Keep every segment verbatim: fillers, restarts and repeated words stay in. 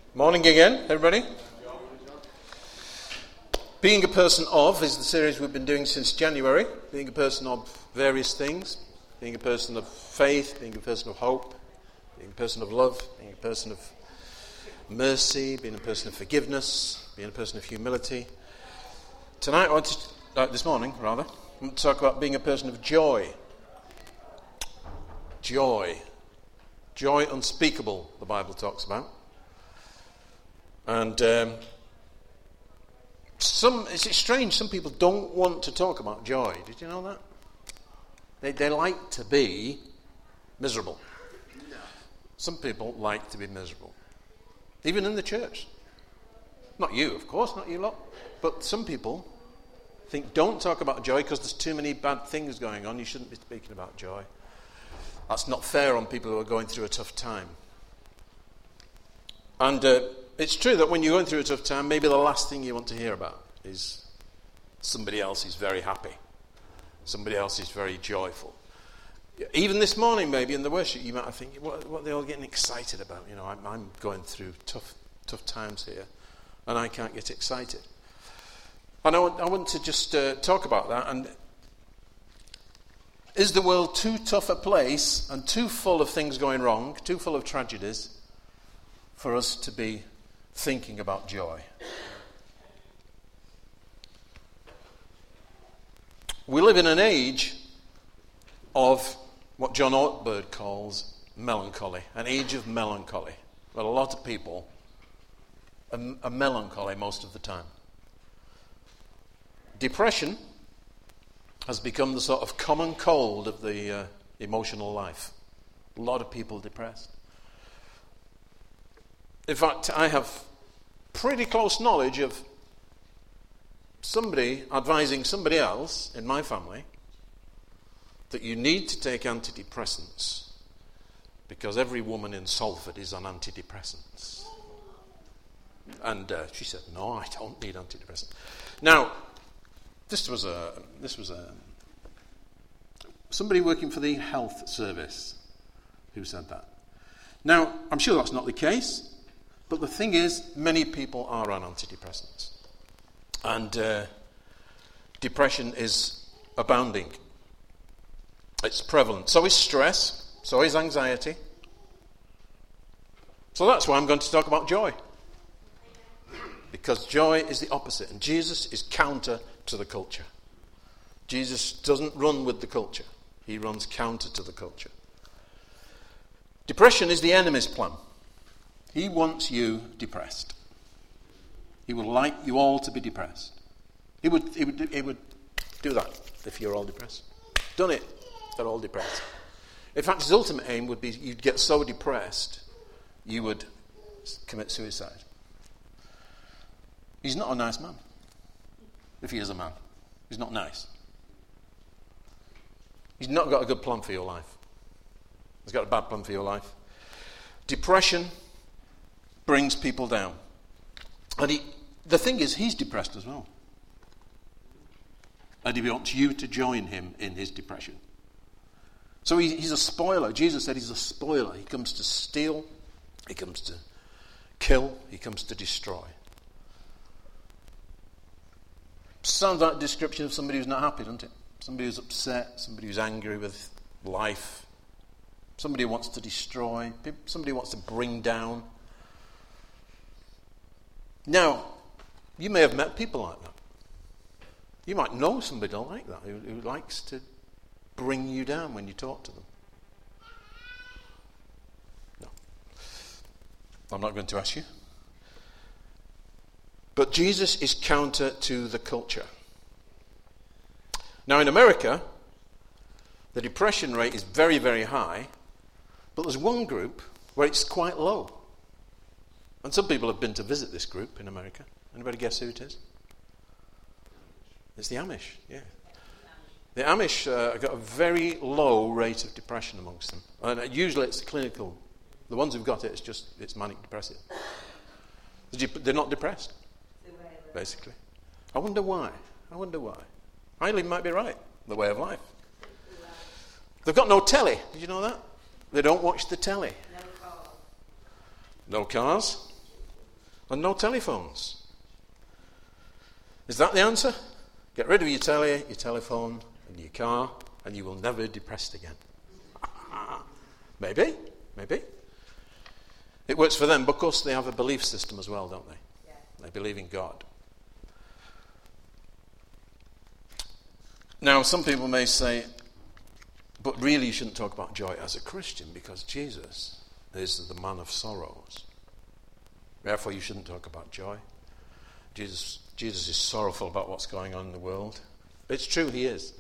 Morning again, everybody. Being a person of is the series we've been doing since January. Being a person of various things. Being a person of faith, being a person of hope, being a person of love, being a person of mercy, being a person of forgiveness, being a person of humility. Tonight, I want to, uh, this morning rather, I want to talk about being a person of joy. Joy. Joy unspeakable, the Bible talks about. And um, some it's strange, some people don't want to talk about joy. Did you know that? They they like to be miserable. No. Some people like to be miserable. Even in the church. Not you, of course, not you lot. But some people think, don't talk about joy because there's too many bad things going on. You shouldn't be speaking about joy. That's not fair on people who are going through a tough time. And uh, it's true that when you're going through a tough time, maybe the last thing you want to hear about is somebody else is very happy. Somebody else is very joyful. Even this morning, maybe in the worship, you might think, what, what are they all getting excited about? You know, I'm, I'm going through tough, tough times here, and I can't get excited. And I want, I want to just uh, talk about that. And is the world too tough a place and too full of things going wrong, too full of tragedies, for us to be thinking about joy? We live in an age of what John Ortberg calls melancholy, an age of melancholy. But a lot of people are, are melancholy most of the time. Depression has become the sort of common cold of the uh, emotional life. A lot of people depressed. In fact, I have pretty close knowledge of somebody advising somebody else in my family that you need to take antidepressants because every woman in Salford is on antidepressants. And uh, she said, no, I don't need antidepressants. Now, this was a this was a somebody working for the health service who said that. Now, I'm sure that's not the case, but the thing is, many people are on antidepressants. And uh, depression is abounding. It's prevalent. So is stress. So is anxiety. So that's why I'm going to talk about joy. Because joy is the opposite. And Jesus is counter to the culture. Jesus doesn't run with the culture. He runs counter to the culture. Depression is the enemy's plan. He wants you depressed. He would like you all to be depressed. He would, he would, he would do that if you're all depressed. Done it. They're all depressed. In fact, his ultimate aim would be you'd get so depressed you would commit suicide. He's not a nice man. If he is a man. He's not nice. He's not got a good plan for your life. He's got a bad plan for your life. Depression brings people down. And he, the thing is, he's depressed as well. And he wants you to join him in his depression. So he, he's a spoiler. Jesus said he's a spoiler. He comes to steal. He comes to kill. He comes to destroy. Sounds like a description of somebody who's not happy, doesn't it? Somebody who's upset. Somebody who's angry with life. Somebody who wants to destroy. Somebody who wants to bring down. Now, you may have met people like that. You might know somebody like that who, who likes to bring you down when you talk to them. No. I'm not going to ask you. But Jesus is counter to the culture. Now, in America, the depression rate is very, very high, but there's one group where it's quite low. And some people have been to visit this group in America. Anybody guess who it is? It's the Amish, yeah. The Amish uh, have got a very low rate of depression amongst them. And usually it's clinical. The ones who've got it, it's just, it's manic depressive. They're not depressed, basically. I wonder why. I wonder why. Eileen might be right, the way of life. They've got no telly. Did you know that? They don't watch the telly. No cars. No cars. and no telephones. Is that the answer? Get rid of your telly, your telephone, and your car, and you will never be depressed again. Maybe, maybe. It works for them, but of course they have a belief system as well, don't they? Yeah. They believe in God. Now, some people may say, but really you shouldn't talk about joy as a Christian because Jesus is the man of sorrows. Therefore, you shouldn't talk about joy. Jesus, Jesus is sorrowful about what's going on in the world. It's true, he is.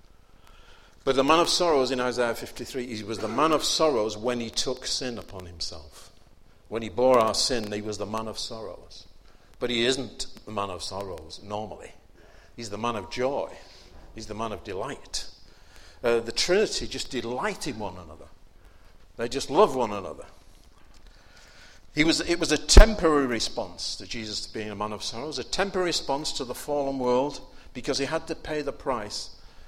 But the man of sorrows in Isaiah fifty-three, he was the man of sorrows when he took sin upon himself. When he bore our sin, he was the man of sorrows. But he isn't the man of sorrows normally. He's the man of joy. He's the man of delight. Uh, the Trinity just delight in one another. They just love one another. He was, it was a temporary response to Jesus being a man of sorrows, a temporary response to the fallen world because he had to pay the price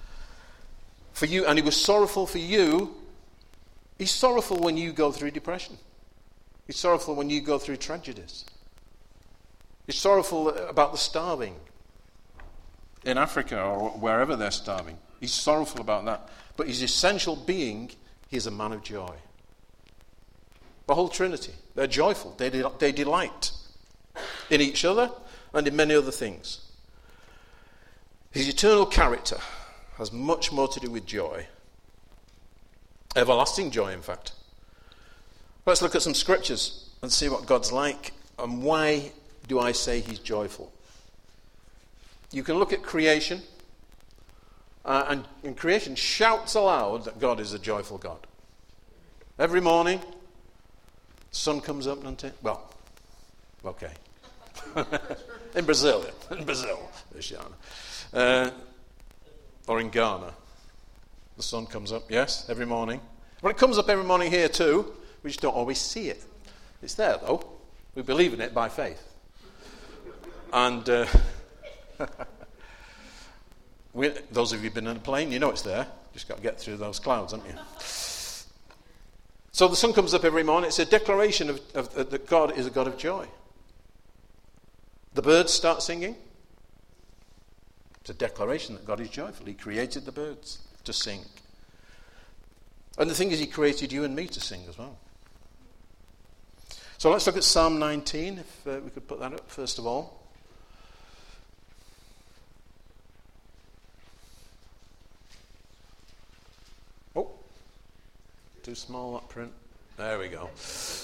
for you, and he was sorrowful for you. He's sorrowful when you go through depression. He's sorrowful when you go through tragedies. He's sorrowful about the starving in Africa or wherever they're starving. He's sorrowful about that. But his essential being, he's a man of joy. The whole Trinity, they're joyful. They, de- they delight in each other and in many other things. His eternal character has much more to do with joy. Everlasting joy, in fact. Let's look at some scriptures and see what God's like and why do I say he's joyful. You can look at creation, uh, and, and creation shouts aloud that God is a joyful God. Every morning, the sun comes up, doesn't it? Well, okay. in Brazil, in Brazil, uh, or in Ghana, the sun comes up, yes, every morning. Well, it comes up every morning here too. We just don't always see it. It's there, though. We believe in it by faith. And uh, we, those of you who've been in a plane, you know it's there. Just got to get through those clouds, haven't you? So the sun comes up every morning. It's a declaration of, of, of that God is a God of joy. The birds start singing. It's a declaration that God is joyful. He created the birds to sing. And the thing is, he created you and me to sing as well. So let's look at Psalm nineteen, if uh, we could put that up first of all. Oh, too small that print. There we go.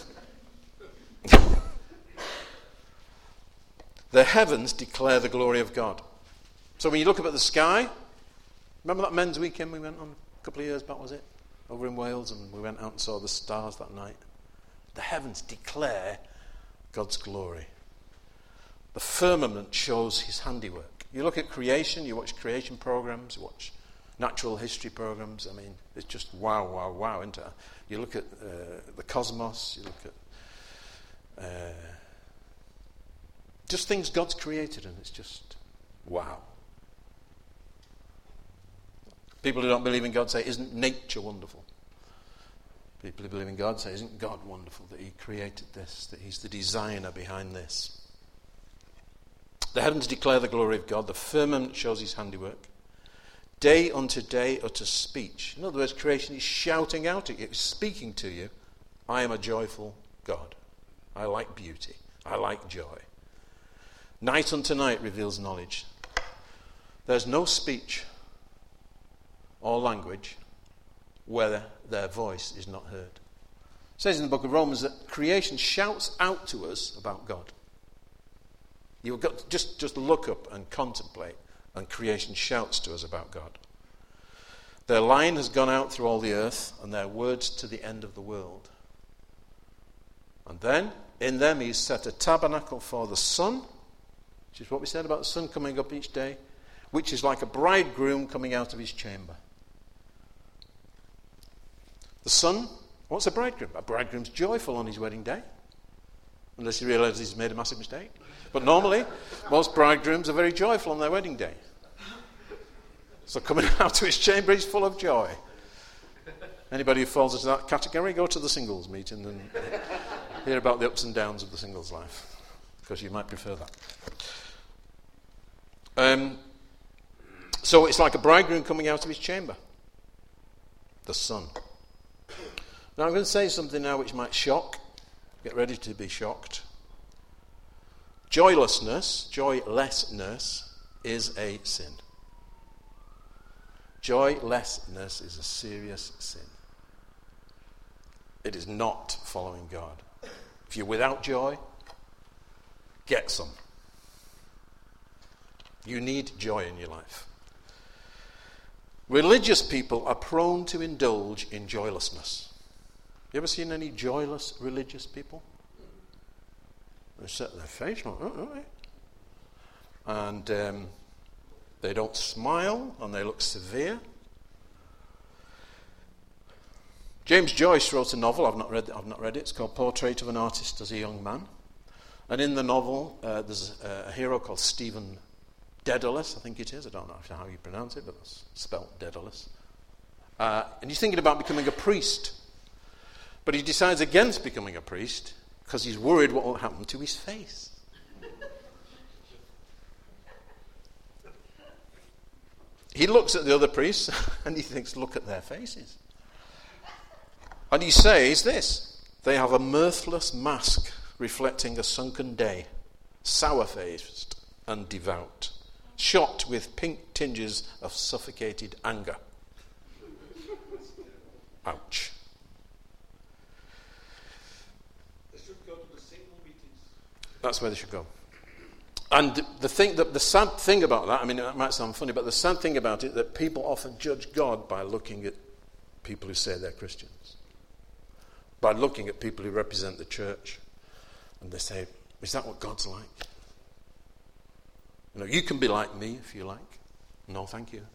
The heavens declare the glory of God. So when you look up at the sky, remember that men's weekend we went on a couple of years back, was it? Over in Wales, and we went out and saw the stars that night. The heavens declare God's glory. The firmament shows his handiwork. You look at creation, you watch creation programs, you watch natural history programs. I mean, it's just wow, wow, wow, isn't it? You look at uh, the cosmos, you look at uh, just things God's created, and it's just wow. People who don't believe in God say, isn't nature wonderful? People who believe in God say, isn't God wonderful that he created this, that he's the designer behind this? The heavens declare the glory of God. The firmament shows his handiwork. Day unto day utters speech. In other words, creation is shouting out at you. It's speaking to you. I am a joyful God. I like beauty. I like joy. Night unto night reveals knowledge. There's no speech or language where their voice is not heard. It says in the book of Romans that creation shouts out to us about God. You've got to just, just look up and contemplate, and creation shouts to us about God. Their line has gone out through all the earth, and their words to the end of the world. And then, in them he's set a tabernacle for the sun, which is what we said about the sun coming up each day, which is like a bridegroom coming out of his chamber. The son, what's a bridegroom? A bridegroom's joyful on his wedding day, unless he realizes he's made a massive mistake. But normally, most bridegrooms are very joyful on their wedding day. So coming out to his chamber, he's full of joy. Anybody who falls into that category, go to the singles meeting and hear about the ups and downs of the singles life. because you might prefer that. Um, so it's like a bridegroom coming out of his chamber. The sun. Now I'm going to say something now which might shock. Get ready to be shocked. Joylessness, joylessness is a sin. Joylessness is a serious sin. It is not following God. If you're without joy, get some. You need joy in your life. Religious people are prone to indulge in joylessness. You ever seen any joyless religious people? They set their face like that, don't they? And um, they don't smile, and they look severe. James Joyce wrote a novel. I've not read it. I've not read it. It's called Portrait of an Artist as a Young Man. And in the novel, uh, there's a, a hero called Stephen Dedalus, I think it is. I don't know how you pronounce it, but it's spelt Dedalus. Uh, and he's thinking about becoming a priest. But he decides against becoming a priest because he's worried what will happen to his face. He looks at the other priests and he thinks, look at their faces. And he says this: they have a mirthless mask reflecting a sunken day, sour-faced and devout, shot with pink tinges of suffocated anger. Ouch. They should go to the single meetings. That's where they should go. And the thing, the, the sad thing about that, I mean, it might sound funny, but the sad thing about it, that people often judge God by looking at people who say they're Christians, by looking at people who represent the church, and they say, is that what God's like? You know, you can be like me if you like. No, thank you.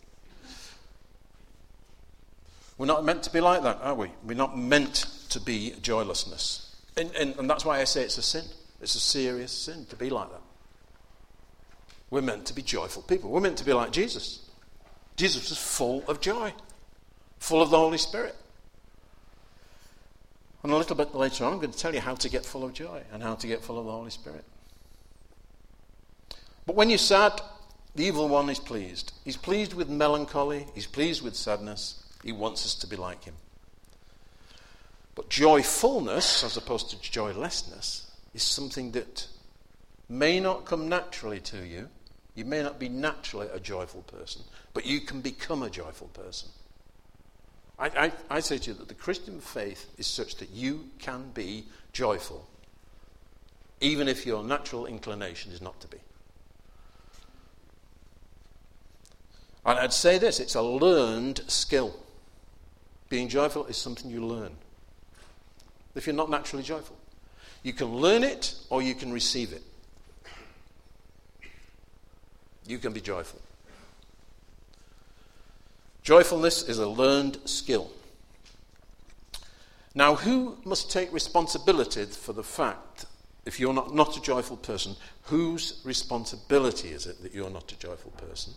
We're not meant to be like that, are we? We're not meant to be joylessness. And, and, and that's why I say it's a sin. It's a serious sin to be like that. We're meant to be joyful people. We're meant to be like Jesus. Jesus was full of joy, full of the Holy Spirit. And a little bit later on, I'm going to tell you how to get full of joy and how to get full of the Holy Spirit. But when you're sad, the evil one is pleased. He's pleased with melancholy. He's pleased with sadness. He wants us to be like him. But joyfulness, as opposed to joylessness, is something that may not come naturally to you. You may not be naturally a joyful person, but you can become a joyful person. I, I, I say to you that the Christian faith is such that you can be joyful, even if your natural inclination is not to be. And I'd say this, it's a learned skill. Being joyful is something you learn. If you're not naturally joyful, you can learn it or you can receive it. You can be joyful. Joyfulness is a learned skill. Now, who must take responsibility for the fact, if you're not, not a joyful person, whose responsibility is it that you're not a joyful person?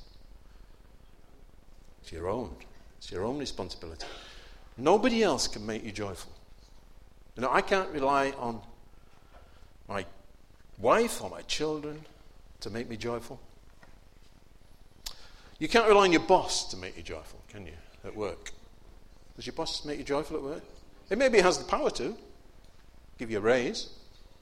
It's your own. It's your own responsibility. Nobody else can make you joyful. You know, I can't rely on my wife or my children to make me joyful. You can't rely on your boss to make you joyful, can you, at work? Does your boss make you joyful at work? It maybe has the power to. Give you a raise.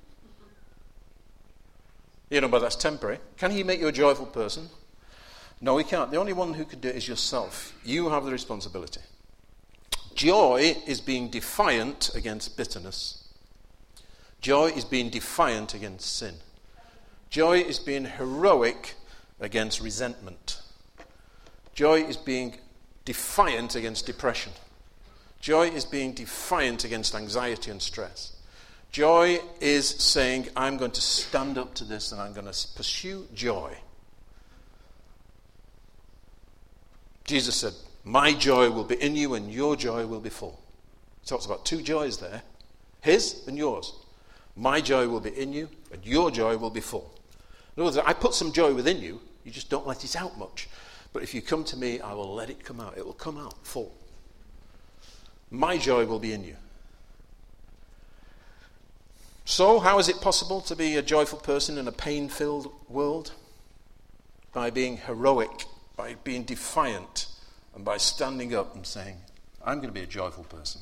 You know, but that's temporary. Can he make you a joyful person? No, he can't. The only one who can do it is yourself. You have the responsibility. Joy is being defiant against bitterness. Joy is being defiant against sin. Joy is being heroic against resentment. Joy is being defiant against depression. Joy is being defiant against anxiety and stress. Joy is saying, I'm going to stand up to this and I'm going to pursue joy. Jesus said, my joy will be in you and your joy will be full. He talks about two joys there. His and yours. My joy will be in you and your joy will be full. In other words, I put some joy within you, you just don't let it out much. But if you come to me, I will let it come out. It will come out full. My joy will be in you. So, how is it possible to be a joyful person in a pain-filled world? By being heroic, by being defiant, and by standing up and saying, I'm going to be a joyful person.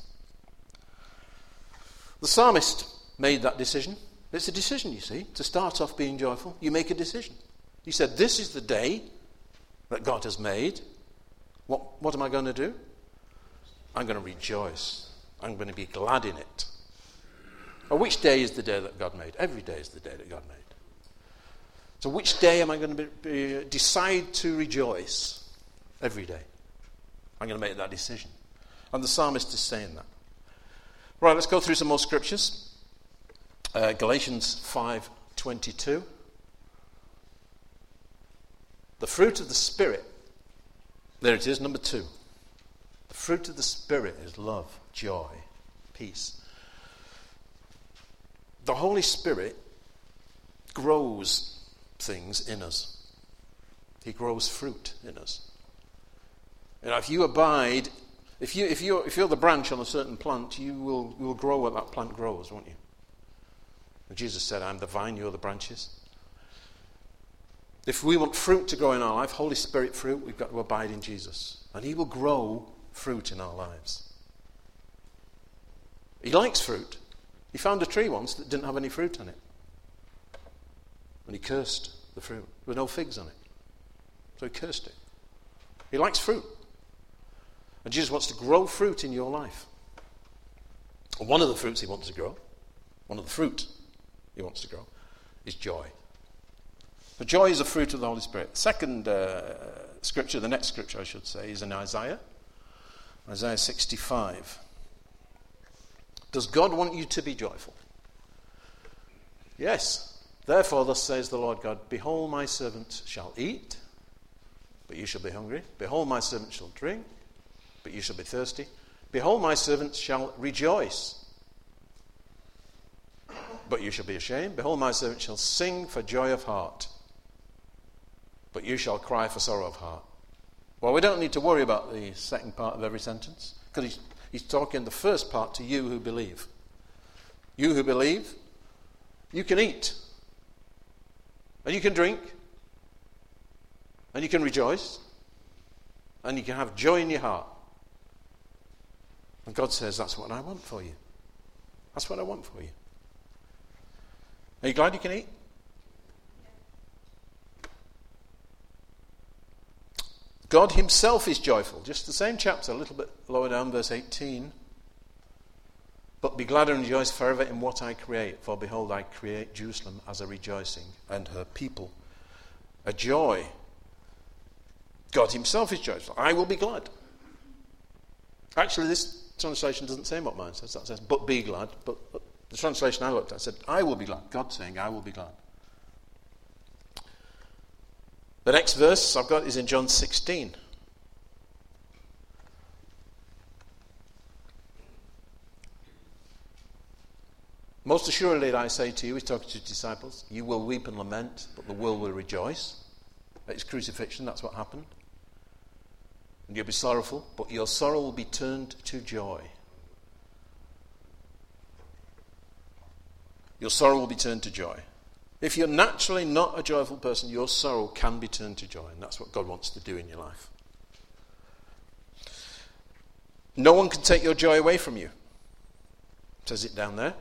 The psalmist made that decision. It's a decision, you see, to start off being joyful. You make a decision. He said, this is the day that God has made. What, what am I going to do? I'm going to rejoice. I'm going to be glad in it. Well, which day is the day that God made? Every day is the day that God made. So which day am I going to be, be, decide to rejoice? Every day. I'm going to make that decision. And the psalmist is saying that. Right, let's go through some more scriptures. Uh, Galatians five twenty-two. The fruit of the Spirit. There it is, number two. The fruit of the Spirit is love, joy, peace. The Holy Spirit grows things in us. He grows fruit in us. You know, if you abide, if you if you if you're the branch on a certain plant, you will you will grow what that plant grows, won't you? And Jesus said, "I'm the vine, you're the branches." If we want fruit to grow in our life, Holy Spirit fruit, we've got to abide in Jesus, and He will grow fruit in our lives. He likes fruit. He found a tree once that didn't have any fruit on it, and He cursed the fruit. There were no figs on it, so He cursed it. He likes fruit. And Jesus wants to grow fruit in your life. And one of the fruits He wants to grow, one of the fruit He wants to grow, is joy. But joy is a fruit of the Holy Spirit. The second uh, scripture, the next scripture I should say, is in Isaiah. Isaiah sixty-five. Does God want you to be joyful? Yes. Therefore, thus says the Lord God, behold, my servant shall eat, but you shall be hungry. Behold, my servant shall drink, but you shall be thirsty. Behold, my servant shall rejoice, but you shall be ashamed. Behold, my servant shall sing for joy of heart, but you shall cry for sorrow of heart. Well, we don't need to worry about the second part of every sentence, because he's, he's talking the first part to you who believe. You who believe, you can eat, and you can drink, and you can rejoice, and you can have joy in your heart. And God says, that's what I want for you. That's what I want for you. Are you glad you can eat? God Himself is joyful. Just the same chapter, a little bit lower down, verse eighteen. But be glad and rejoice forever in what I create. For behold, I create Jerusalem as a rejoicing, and her people a joy. God Himself is joyful. I will be glad. Actually, this translation doesn't say what mine says. That says, but be glad. But the translation I looked at said, I will be glad. God saying, I will be glad. The next verse I've got is in John sixteen. Most assuredly, I say to you, he's talking to his disciples, you will weep and lament, but the world will rejoice. At his crucifixion, that's what happened. And you'll be sorrowful, but your sorrow will be turned to joy. Your sorrow will be turned to joy. If you're naturally not a joyful person, your sorrow can be turned to joy, and that's what God wants to do in your life. No one can take your joy away from you. It says it down there.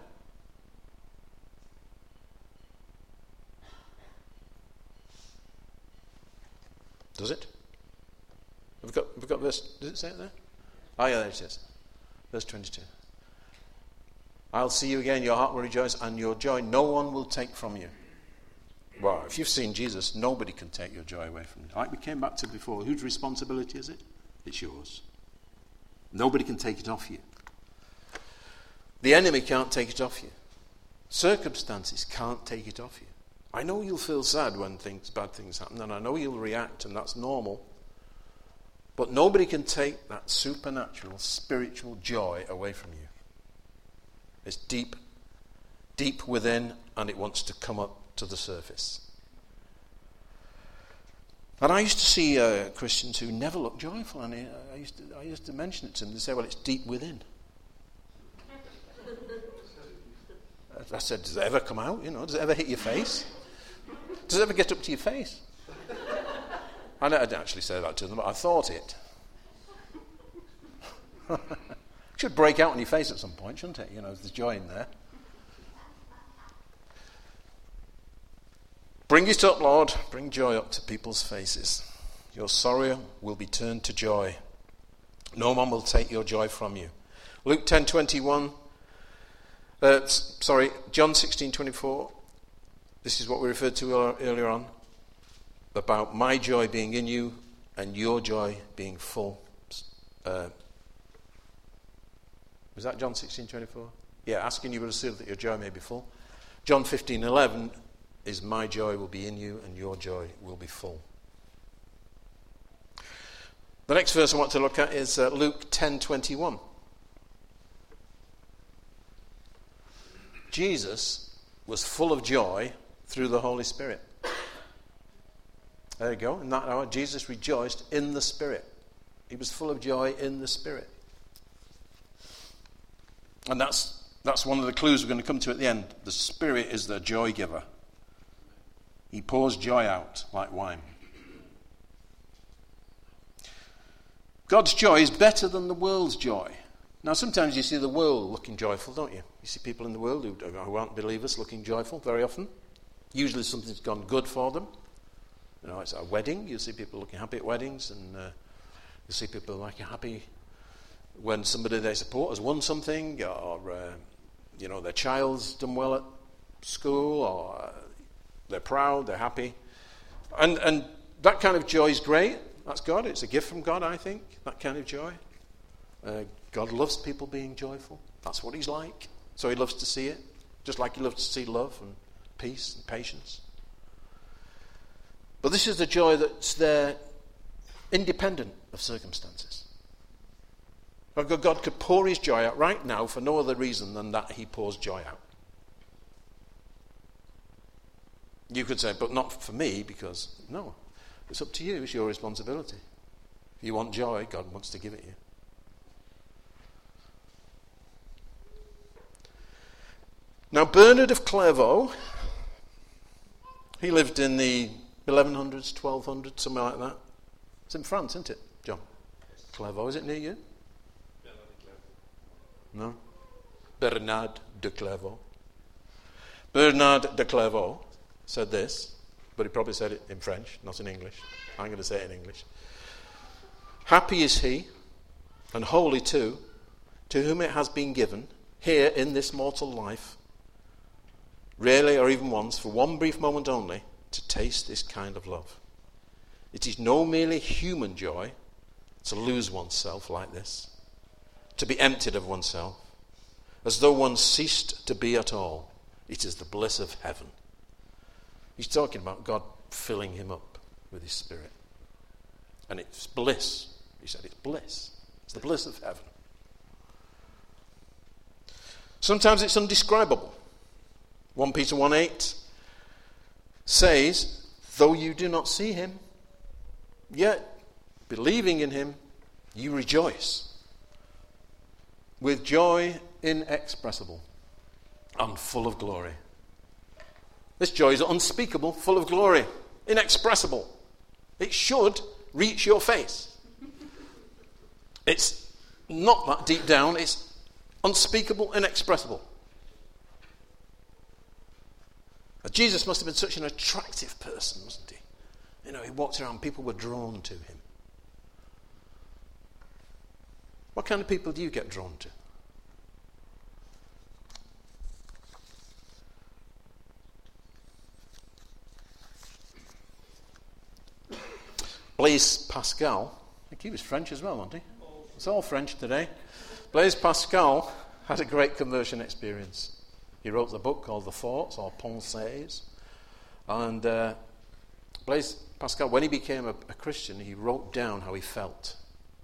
Does it? Have we got, have we got verse, does it say it there? Oh yeah, there it is. Verse twenty-two. I'll see you again, your heart will rejoice, and your joy no one will take from you. Well, if you've seen Jesus, nobody can take your joy away from you. Like we came back to before, whose responsibility is it? It's yours. Nobody can take it off you. The enemy can't take it off you. Circumstances can't take it off you. I know you'll feel sad when things, bad things happen, and I know you'll react, and that's normal. But nobody can take that supernatural, spiritual joy away from you. It's deep, deep within, and it wants to come up to the surface. And I used to see uh, Christians who never looked joyful, and I, I, used to, I used to mention it to them. They say, well, it's deep within. I said, does it ever come out? You know, does it ever hit your face? Does it ever get up to your face? I didn't actually say that to them, but I thought it. It should break out on your face at some point, shouldn't it? You know, there's joy in there. Bring it up, Lord. Bring joy up to people's faces. Your sorrow will be turned to joy. No one will take your joy from you. Luke ten twenty-one. Uh, sorry, John sixteen twenty-four. This is what we referred to earlier on about my joy being in you and your joy being full. Uh, was that John sixteen twenty-four? Yeah, asking you will receive that your joy may be full. John fifteen eleven is my joy will be in you and your joy will be full. The next verse I want to look at is uh, Luke ten twenty-one. Jesus was full of joy through the Holy Spirit. There you go. In that hour, Jesus rejoiced in the Spirit. He was full of joy in the Spirit. And that's that's one of the clues we're going to come to at the end. The Spirit is the joy giver. He pours joy out like wine. God's joy is better than the world's joy. Now, sometimes you see the world looking joyful, don't you? You see people in the world who, who aren't believers looking joyful very often. Usually something's gone good for them. You know, it's a wedding. You see people looking happy at weddings, and uh, you see people like happy when somebody they support has won something, or uh, you know, their child's done well at school, or uh, they're proud, they're happy, and and that kind of joy is great. That's God. It's a gift from God, I think. That kind of joy. Uh, God loves people being joyful. That's what He's like. So He loves to see it, just like He loves to see love and peace and patience. But this is the joy that's there, independent of circumstances. God could pour His joy out right now for no other reason than that He pours joy out. You could say, but not for me, because no, it's up to you. It's your responsibility. If you want joy, God wants to give it you. Now, Bernard of Clairvaux, he lived in the eleven hundreds, twelve hundreds, something like that. It's in France, isn't it, John? Clairvaux, is it near you? No? Bernard de Clairvaux. Bernard de Clairvaux said this, but he probably said it in French, not in English. I'm going to say it in English. Happy is he, and holy too, to whom it has been given, here in this mortal life, rarely or even once, for one brief moment only, to taste this kind of love. It is no merely human joy to lose oneself like this, to be emptied of oneself, as though one ceased to be at all. It is the bliss of heaven. He's talking about God filling him up with His Spirit. And it's bliss. He said it's bliss. It's the bliss of heaven. Sometimes it's undescribable. First Peter one eight says, though you do not see Him, yet believing in Him, you rejoice with joy inexpressible and full of glory. This joy is unspeakable, full of glory, inexpressible. It should reach your face. It's not that deep down, it's unspeakable, inexpressible. Jesus must have been such an attractive person, wasn't he? You know, he walked around, people were drawn to him. What kind of people do you get drawn to? Blaise Pascal, I think he was French as well, wasn't he? It's all French today. Blaise Pascal had a great conversion experience. He wrote the book called The Thoughts, or Pensées. And uh, Blaise Pascal, when he became a, a Christian, he wrote down how he felt.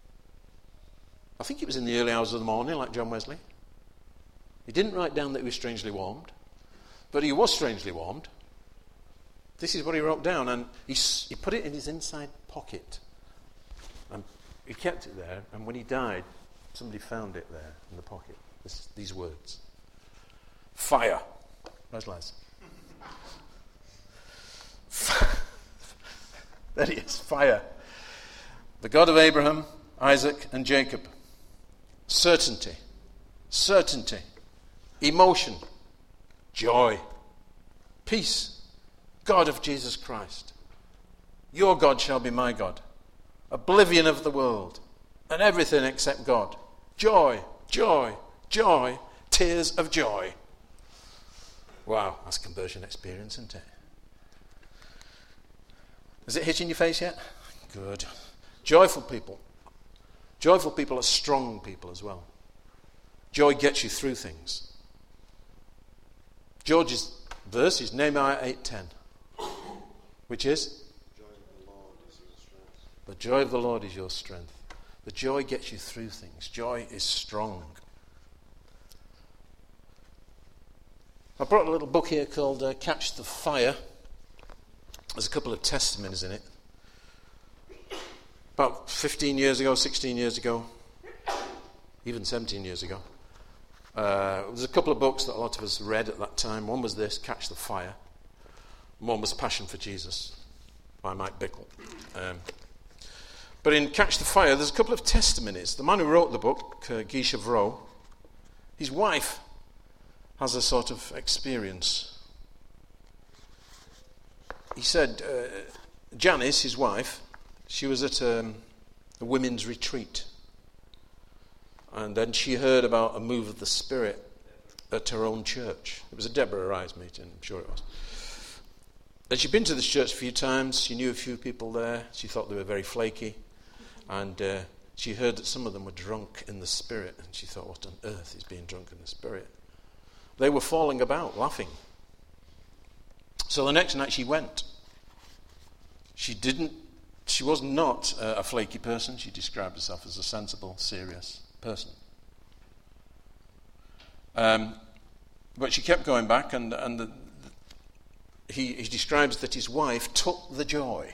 I think it was in the early hours of the morning, like John Wesley. He didn't write down that he was strangely warmed, but he was strangely warmed. This is what he wrote down, and he, he put it in his inside pocket. And he kept it there, and when he died, somebody found it there in the pocket. This, these words. Fire. Where's Les? There he is, fire. The God of Abraham, Isaac, and Jacob. Certainty. Certainty. Emotion. Joy. Peace. God of Jesus Christ. Your God shall be my God. Oblivion of the world and everything except God. Joy, joy, joy, tears of joy. Wow, that's a conversion experience, isn't it? Is it hitting your face yet? Good. Joyful people. Joyful people are strong people as well. Joy gets you through things. George's verse is Nehemiah eight ten, which is? The joy of the Lord is your strength. The joy gets you through things. Joy is strong. I brought a little book here called uh, Catch the Fire. There's a couple of testimonies in it. About fifteen years ago, sixteen years ago, even seventeen years ago, uh, there's a couple of books that a lot of us read at that time. One was this, Catch the Fire. And one was Passion for Jesus by Mike Bickle. Um, but in Catch the Fire, there's a couple of testimonies. The man who wrote the book, uh, Guy Chevreau, his wife has a sort of experience. He said, uh, Janice, his wife, she was at um, a women's retreat. And then she heard about a move of the Spirit at her own church. It was a Deborah Rise meeting, I'm sure it was. And she'd been to this church a few times. She knew a few people there. She thought they were very flaky. And uh, she heard that some of them were drunk in the Spirit. And she thought, what on earth is being drunk in the Spirit? They were falling about, laughing. So the next night she went. She didn't, she was not uh, a flaky person. She described herself as a sensible, serious person. Um, but she kept going back, and, and the, the, he, he describes that his wife took the joy.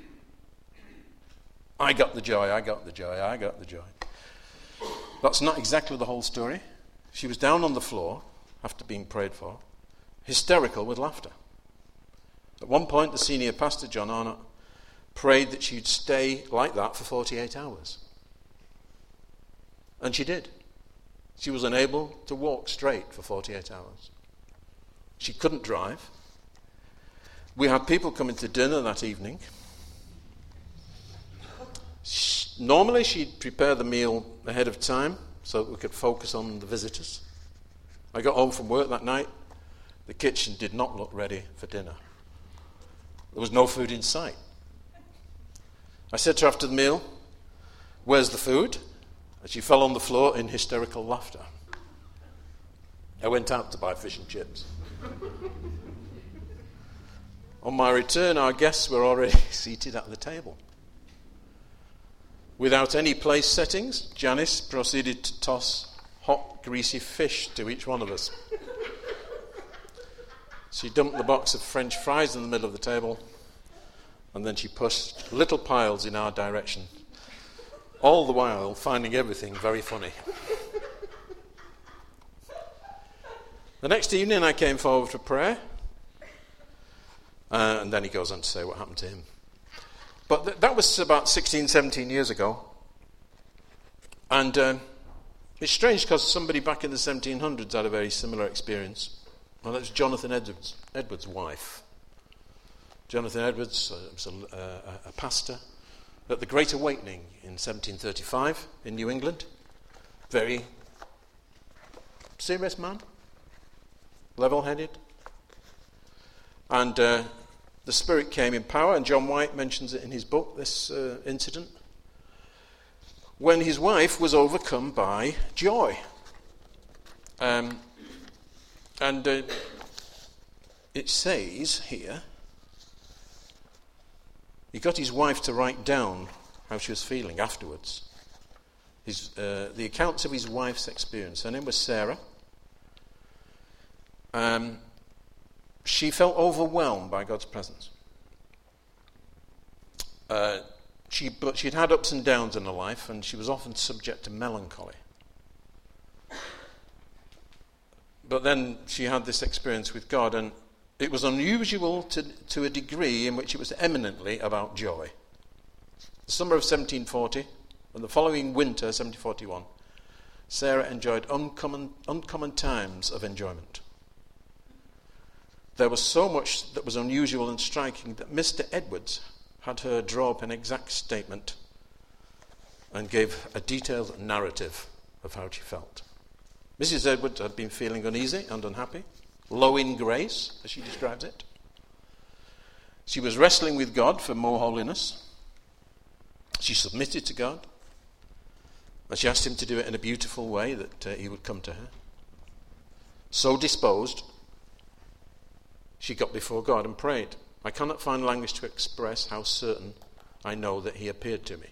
I got the joy, I got the joy, I got the joy. That's not exactly the whole story. She was down on the floor after being prayed for, hysterical with laughter. At one point, the senior pastor, John Arnott, prayed that she'd stay like that for forty-eight hours. And she did. She was unable to walk straight for forty-eight hours. She couldn't drive. We had people coming to dinner that evening. She, normally, she'd prepare the meal ahead of time so that we could focus on the visitors. I got home from work that night. The kitchen did not look ready for dinner. There was no food in sight. I said to her after the meal, "Where's the food?" And she fell on the floor in hysterical laughter. I went out to buy fish and chips. On my return, our guests were already seated at the table. Without any place settings, Janice proceeded to toss hot, greasy fish to each one of us. She dumped the box of French fries in the middle of the table, and then she pushed little piles in our direction, all the while finding everything very funny. The next evening I came forward for prayer, uh, and then he goes on to say what happened to him. But th- that was about sixteen, seventeen years ago, and uh, it's strange because somebody back in the seventeen hundreds had a very similar experience. Well, that was Jonathan Edwards, Edwards' wife. Jonathan Edwards uh, was a, uh, a pastor at the Great Awakening in seventeen thirty-five in New England. Very serious man, level-headed. And uh, the Spirit came in power, and John White mentions it in his book, this uh, incident, when his wife was overcome by joy. Um, and uh, it says here, he got his wife to write down how she was feeling afterwards. His, uh, the accounts of his wife's experience. Her name was Sarah. Um, she felt overwhelmed by God's presence. Uh, she, but she'd had ups and downs in her life, and she was often subject to melancholy. but then she had this experience with God, and it was unusual to, to a degree in which it was eminently about joy. The summer of seventeen forty, and the following winter, seventeen forty-one, Sarah enjoyed uncommon, uncommon times of enjoyment. There was so much that was unusual and striking that Mister Edwards had her draw up an exact statement and gave a detailed narrative of how she felt. Missus Edwards had been feeling uneasy and unhappy, low in grace, as she describes it. She was wrestling with God for more holiness. She submitted to God, and she asked him to do it in a beautiful way, that uh, he would come to her. So disposed, she got before God and prayed. I cannot find language to express how certain I know that he appeared to me.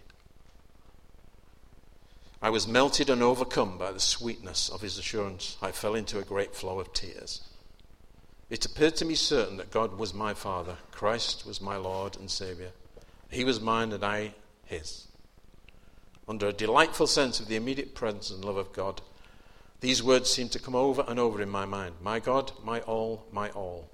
I was melted and overcome by the sweetness of his assurance. I fell into a great flow of tears. It appeared to me certain that God was my Father, Christ was my Lord and Saviour. He was mine and I his. Under a delightful sense of the immediate presence and love of God, these words seemed to come over and over in my mind. My God, my all, my all.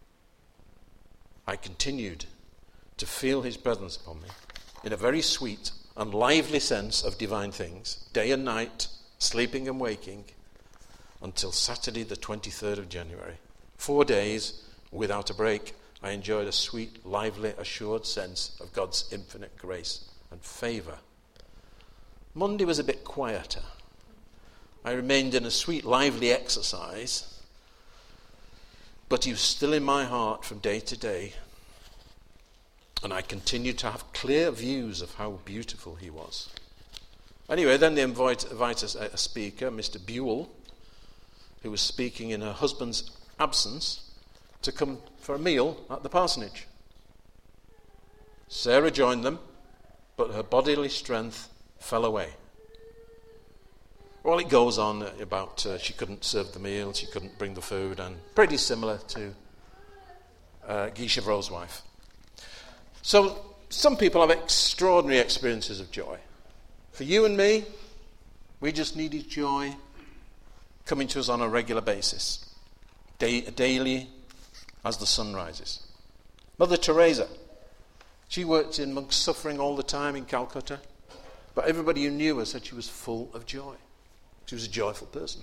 I continued to feel his presence upon me in a very sweet and lively sense of divine things, day and night, sleeping and waking, until Saturday the twenty-third of January. Four days without a break, I enjoyed a sweet, lively, assured sense of God's infinite grace and favour. Monday was a bit quieter. I remained in a sweet, lively exercise, but he was still in my heart from day to day, and I continued to have clear views of how beautiful he was. Anyway, then they invite, invite us a speaker, Mister Buell, who was speaking in her husband's absence, to come for a meal at the parsonage. Sarah joined them, but her bodily strength fell away. Well, it goes on about uh, she couldn't serve the meal, she couldn't bring the food, and pretty similar to uh, Guy Chevreau's wife. So some people have extraordinary experiences of joy. For you and me, we just needed joy coming to us on a regular basis, day, daily as the sun rises. Mother Teresa, she worked in monk suffering all the time in Calcutta, but everybody who knew her said she was full of joy. She was a joyful person.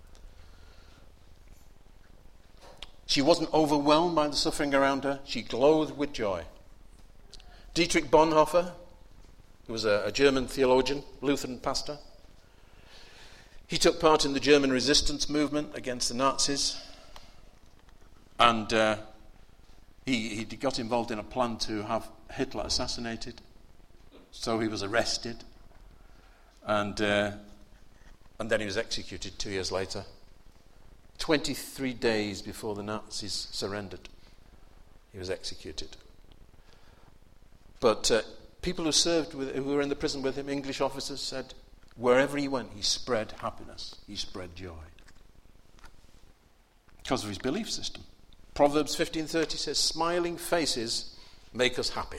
She wasn't overwhelmed by the suffering around her. She glowed with joy. Dietrich Bonhoeffer, who was a, a German theologian, Lutheran pastor, he took part in the German resistance movement against the Nazis, and uh, he, he got involved in a plan to have Hitler assassinated, so he was arrested, and uh, and then he was executed two years later, twenty-three days before the Nazis surrendered. He was executed. But uh, people who served with, who were in the prison with him, English officers, said wherever he went, he spread happiness, he spread joy, because of his belief system. Proverbs fifteen thirty says, "Smiling faces make us happy."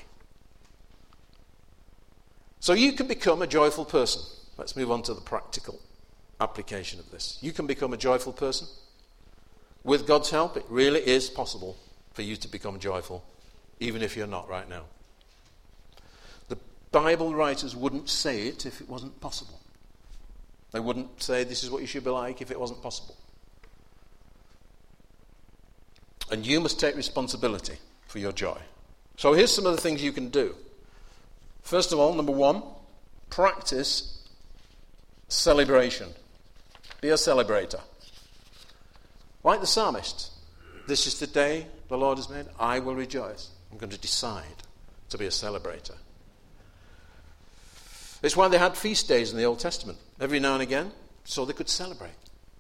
So you can become a joyful person. Let's move on to the practical application of this. You can become a joyful person. With God's help, it really is possible for you to become joyful, even if you're not right now. Bible writers wouldn't say it if it wasn't possible. They wouldn't say this is what you should be like if it wasn't possible. And you must take responsibility for your joy. So here's some of the things you can do. First of all, number one, practice celebration. Be a celebrator. Like the psalmist, this is the day the Lord has made, I will rejoice. I'm going to decide to be a celebrator. It's why they had feast days in the Old Testament, every now and again, so they could celebrate.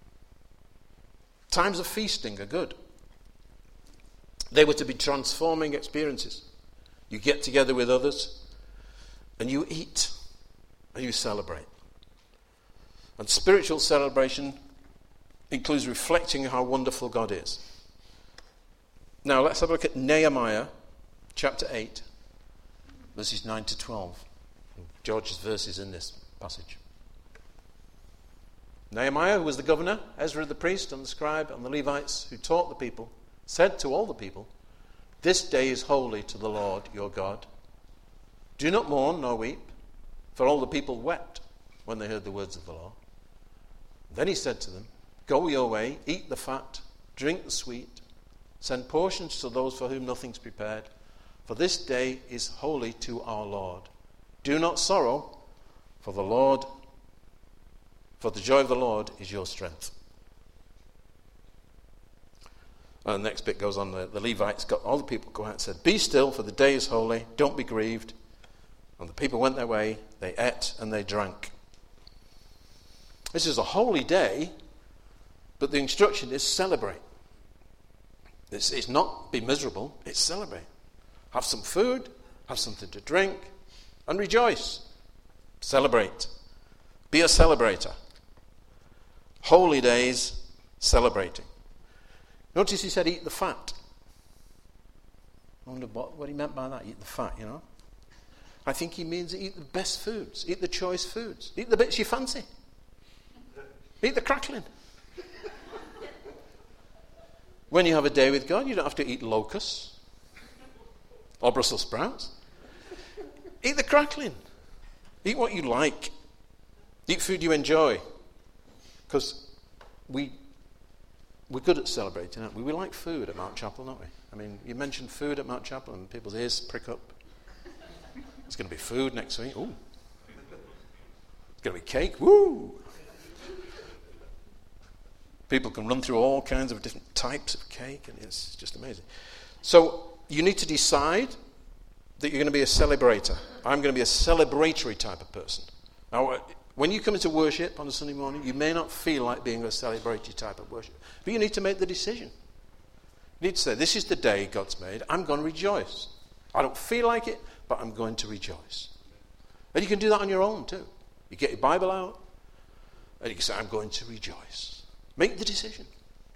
Times of feasting are good. They were to be transforming experiences. You get together with others, and you eat, and you celebrate. And spiritual celebration includes reflecting how wonderful God is. Now, let's have a look at Nehemiah, chapter eight, verses nine to twelve. George's verses in this passage. Nehemiah, who was the governor, Ezra the priest, and the scribe, and the Levites who taught the people, said to all the people, "This day is holy to the Lord your God. Do not mourn nor weep," for all the people wept when they heard the words of the law. Then he said to them, "Go your way, eat the fat, drink the sweet, send portions to those for whom nothing's prepared, for this day is holy to our Lord. Do not sorrow, for the Lord, for the joy of the Lord is your strength." And the next bit goes on, the, the Levites got all the people go out and said, "Be still, for the day is holy, don't be grieved." And the people went their way, they ate and they drank. This is a holy day, but the instruction is celebrate. It's, it's not be miserable, it's celebrate. Have some food, have something to drink, and rejoice. Celebrate. Be a celebrator. Holy days, celebrating. Notice he said eat the fat. I wonder what, what he meant by that, eat the fat, you know. I think he means eat the best foods, eat the choice foods, eat the bits you fancy. Eat the crackling. When you have a day with God, you don't have to eat locusts or Brussels sprouts. Eat the crackling. Eat what you like. Eat food you enjoy. Because we, we're good at celebrating, aren't we? We like food at Mount Chapel, don't we? I mean, you mention food at Mount Chapel and people's ears prick up. It's going to be food next week. Ooh. It's going to be cake. Woo! People can run through all kinds of different types of cake, and it's just amazing. So you need to decide that you're going to be a celebrator. I'm going to be a celebratory type of person. Now, when you come into worship on a Sunday morning, you may not feel like being a celebratory type of worship, but you need to make the decision. You need to say, this is the day God's made. I'm going to rejoice. I don't feel like it, but I'm going to rejoice. And you can do that on your own too. You get your Bible out, and you can say, I'm going to rejoice. Make the decision.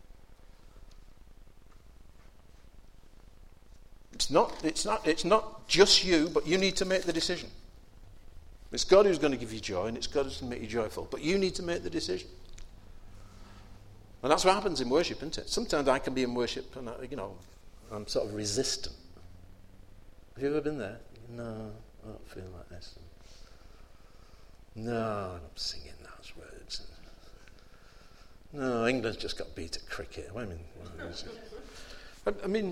It's not, it's not, it's not just you, but you need to make the decision. It's God who's going to give you joy, and it's God who's going to make you joyful. But you need to make the decision. And that's what happens in worship, isn't it? Sometimes I can be in worship, and I, you know, I'm sort of resistant. Have you ever been there? No, I don't feel like this. No, I'm not singing those words. No, England's just got beat at cricket. I mean, I mean,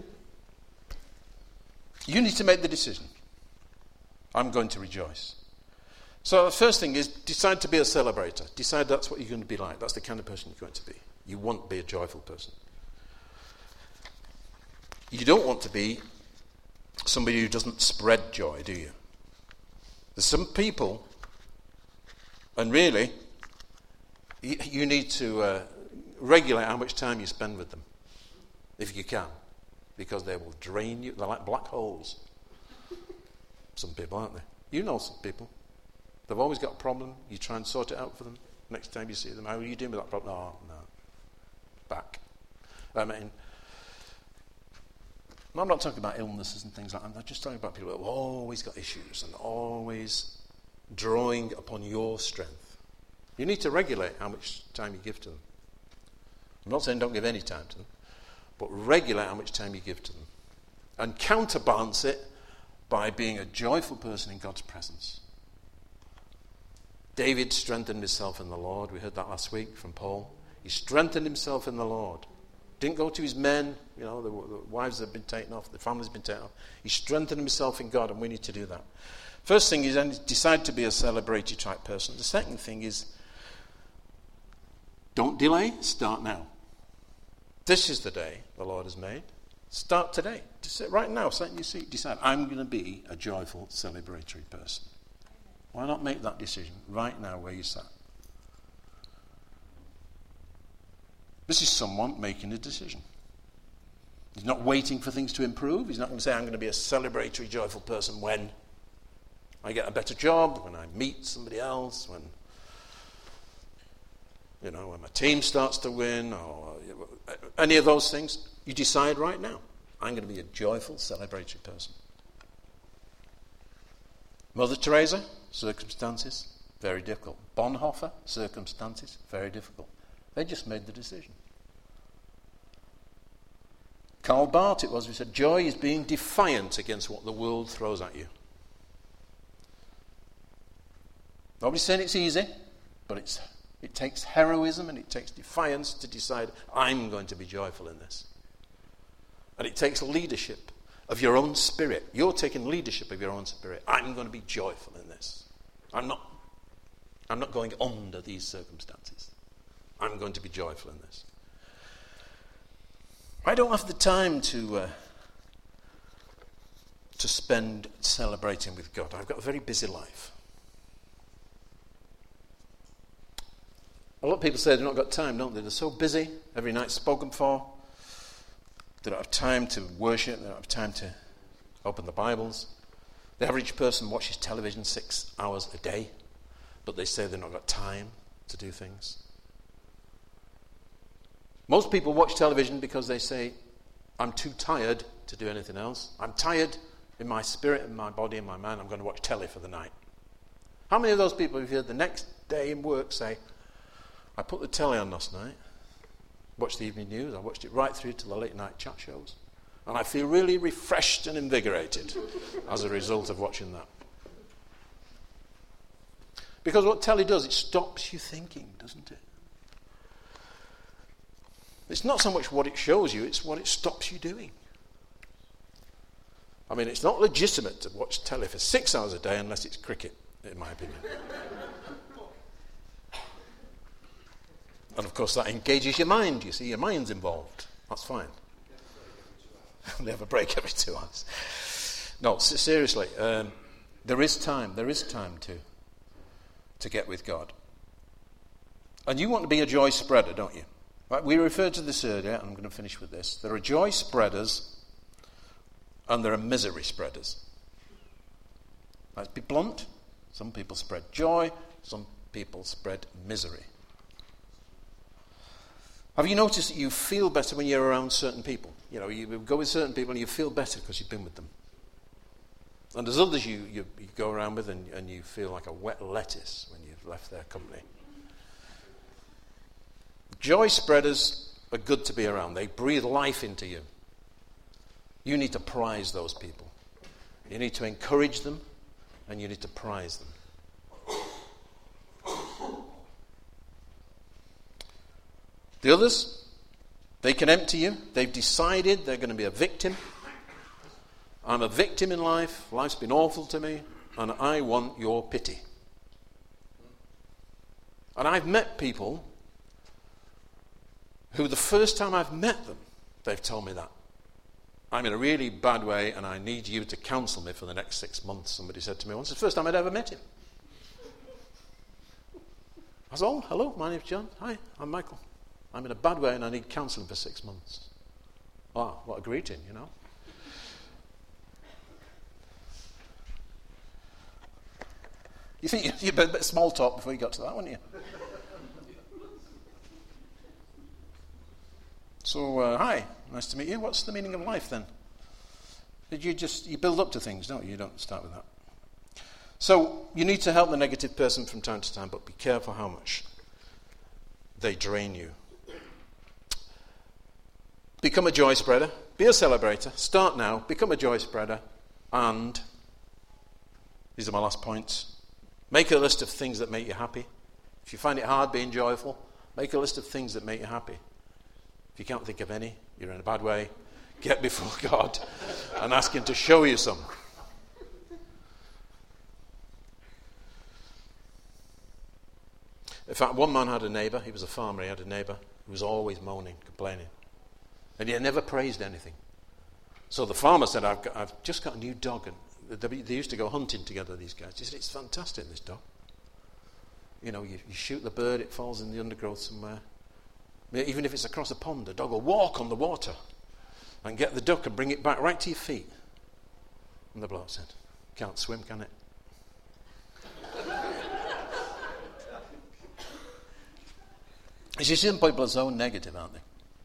you need to make the decision. I'm going to rejoice. So the first thing is decide to be a celebrator. Decide that's what you're going to be like. That's the kind of person you're going to be. You want to be a joyful person. You don't want to be somebody who doesn't spread joy, do you? There's some people, and really, you, you need to uh, regulate how much time you spend with them, if you can, because they will drain you. They're like black holes. Some people, aren't they? You know some people. They've always got a problem. You try and sort it out for them. Next time you see them, how are you doing with that problem? Oh, no. Back. I mean, I'm not talking about illnesses and things like that. I'm just talking about people who have always got issues and always drawing upon your strength. You need to regulate how much time you give to them. I'm not saying don't give any time to them, but regulate how much time you give to them. And counterbalance it by being a joyful person in God's presence. David strengthened himself in the Lord. We heard that last week from Paul. He strengthened himself in the Lord. Didn't go to his men, you know, the, the wives had been taken off, the family's been taken off. He strengthened himself in God, and we need to do that. First thing is then decide to be a celebratory type person. The second thing is don't delay, start now. This is the day the Lord has made. Start today. Just sit right now, sit in your seat, decide, I'm going to be a joyful, celebratory person. Why not make that decision right now where you sat? This is someone making a decision. He's not waiting for things to improve. He's not going to say, I'm going to be a celebratory, joyful person when I get a better job, when I meet somebody else, when, you know, when my team starts to win, or any of those things. You decide right now, I'm going to be a joyful, celebratory person. Mother Teresa, circumstances. Very difficult. Bonhoeffer, circumstances, very difficult. They just made the decision. Karl Barth it was who said, joy is being defiant against what the world throws at you. Nobody's saying it's easy, but it's, it takes heroism and it takes defiance to decide, I'm going to be joyful in this. And it takes leadership of your own spirit. You're taking leadership of your own spirit. I'm going to be joyful in this. I'm not, I'm not going under these circumstances. I'm going to be joyful in this. I don't have the time to uh, to spend celebrating with God. I've got a very busy life. A lot of people say they've not got time, don't they? They're so busy. Every night's spoken for. They don't have time to worship. They don't have time to open the Bibles. The average person watches television six hours a day, but they say they've not got time to do things. Most people watch television because they say, I'm too tired to do anything else. I'm tired in my spirit, in my body, in my mind. I'm going to watch telly for the night. How many of those people have you heard the next day in work say, I put the telly on last night, watched the evening news, I watched it right through to the late night chat shows, and I feel really refreshed and invigorated as a result of watching that. Because what telly does, it stops you thinking, doesn't it? It's not so much what it shows you, it's what it stops you doing. I mean, it's not legitimate to watch telly for six hours a day unless it's cricket, in my opinion. And of course that engages your mind, you see, your mind's involved. That's fine. They have a break every two hours. No, seriously, um, there is time, there is time to, to get with God. And you want to be a joy spreader, don't you? Right, we referred to this earlier, and I'm going to finish with this. There are joy spreaders and there are misery spreaders. Let's be blunt. Some people spread joy, some people spread misery. Have you noticed that you feel better when you're around certain people? You know, you go with certain people and you feel better because you've been with them. And there's others you, you, you go around with and, and you feel like a wet lettuce when you've left their company. Joy spreaders are good to be around. They breathe life into you. You need to prize those people. You need to encourage them and you need to prize them. The others, they can empty you. They've decided they're going to be a victim. I'm a victim in life. Life's been awful to me and I want your pity. And I've met people who the first time I've met them, they've told me that. I'm in a really bad way and I need you to counsel me for the next six months. Somebody said to me once, it's the first time I'd ever met him. I said, oh, hello, my name's John. Hi, I'm Michael. I'm in a bad way and I need counselling for six months. Wow, what a greeting, you know. You think you'd a bit small talk before you got to that, wouldn't you? So, uh, hi, nice to meet you. What's the meaning of life then? Did you just, you build up to things, don't you? You don't start with that. So, you need to help the negative person from time to time, but be careful how much they drain you. Become a joy spreader. Be a celebrator. Start now. Become a joy spreader. And, these are my last points, make a list of things that make you happy. If you find it hard being joyful, make a list of things that make you happy. If you can't think of any, you're in a bad way, get before God and ask him to show you some. In fact, one man had a neighbour, he was a farmer, he had a neighbour who was always moaning, complaining. And he had never praised anything. So the farmer said, I've, got, I've just got a new dog. And they, they used to go hunting together, these guys. He said, it's fantastic, this dog. You know, you, you shoot the bird, it falls in the undergrowth somewhere. Even if it's across a pond, the dog will walk on the water and get the duck and bring it back right to your feet. And the bloke said, can't swim, can it? You see, some people are so negative, aren't they?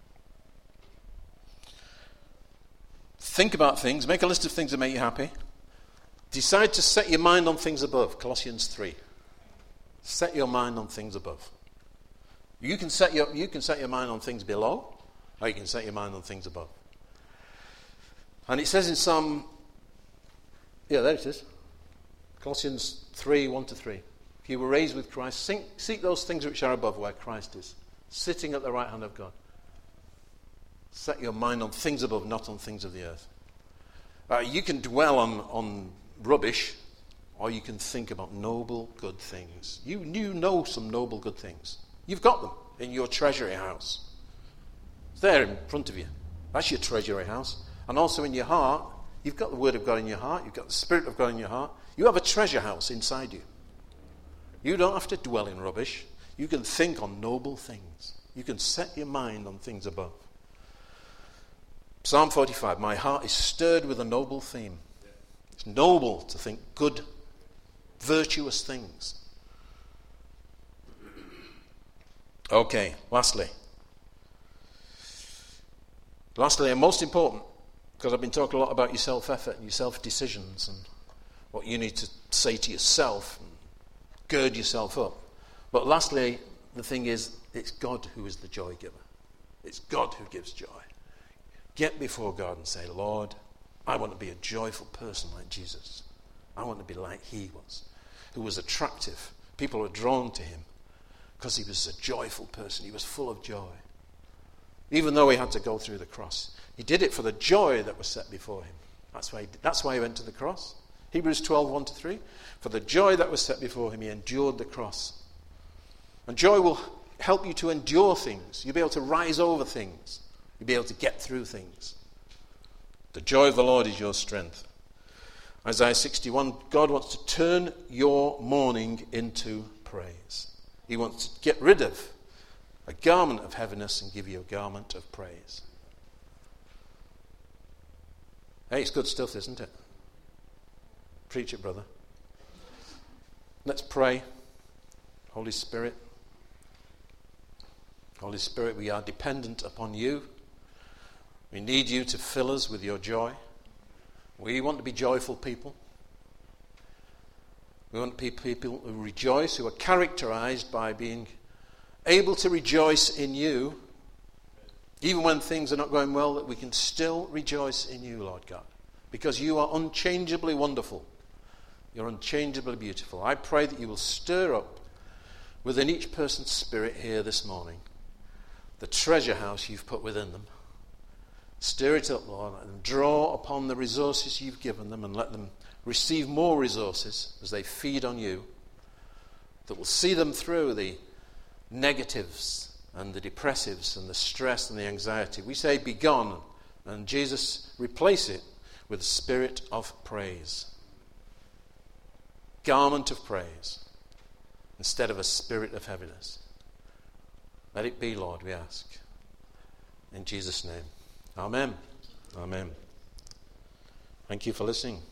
Think about things, make a list of things that make you happy. Decide to set your mind on things above, Colossians three. Set your mind on things above. You can set your, you can set your mind on things below, or you can set your mind on things above. And it says in Psalm, yeah, there it is. Colossians three, one to three. If you were raised with Christ, seek, seek those things which are above where Christ is, sitting at the right hand of God. Set your mind on things above, not on things of the earth. Uh, you can dwell on, on rubbish, or you can think about noble, good things. You, you know some noble, good things. You've got them in your treasury house. It's there in front of you. That's your treasury house. And also in your heart, you've got the Word of God in your heart. You've got the Spirit of God in your heart. You have a treasure house inside you. You don't have to dwell in rubbish. You can think on noble things. You can set your mind on things above. Psalm forty-five, my heart is stirred with a noble theme. It's noble to think good, virtuous things. Okay, lastly. Lastly, and most important, because I've been talking a lot about your self-effort and your self-decisions and what you need to say to yourself and gird yourself up. But lastly, the thing is, it's God who is the joy giver. It's God who gives joy. Get before God and say, Lord, I want to be a joyful person like Jesus. I want to be like he was, who was attractive. People were drawn to him because he was a joyful person. He was full of joy. Even though he had to go through the cross, he did it for the joy that was set before him. That's why he, that's why he went to the cross. Hebrews twelve, one to three. For the joy that was set before him, he endured the cross. And joy will help you to endure things. You'll be able to rise over things. You'll be able to get through things. The joy of the Lord is your strength. Isaiah sixty-one, God wants to turn your mourning into praise. He wants to get rid of a garment of heaviness and give you a garment of praise. Hey, it's good stuff, isn't it? Preach it, brother. Let's pray. Holy Spirit. Holy Spirit, we are dependent upon you. We need you to fill us with your joy. We want to be joyful people. We want to be people who rejoice, who are characterized by being able to rejoice in you, even when things are not going well, that we can still rejoice in you, Lord God, because you are unchangeably wonderful. You're unchangeably beautiful. I pray that you will stir up within each person's spirit here this morning the treasure house you've put within them. Stir it up, Lord, and draw upon the resources you've given them and let them receive more resources as they feed on you that will see them through the negatives and the depressives and the stress and the anxiety. We say, be gone, and Jesus, replace it with a spirit of praise. Garment of praise instead of a spirit of heaviness. Let it be, Lord, we ask. In Jesus' name. Amen. Amen. Thank you for listening.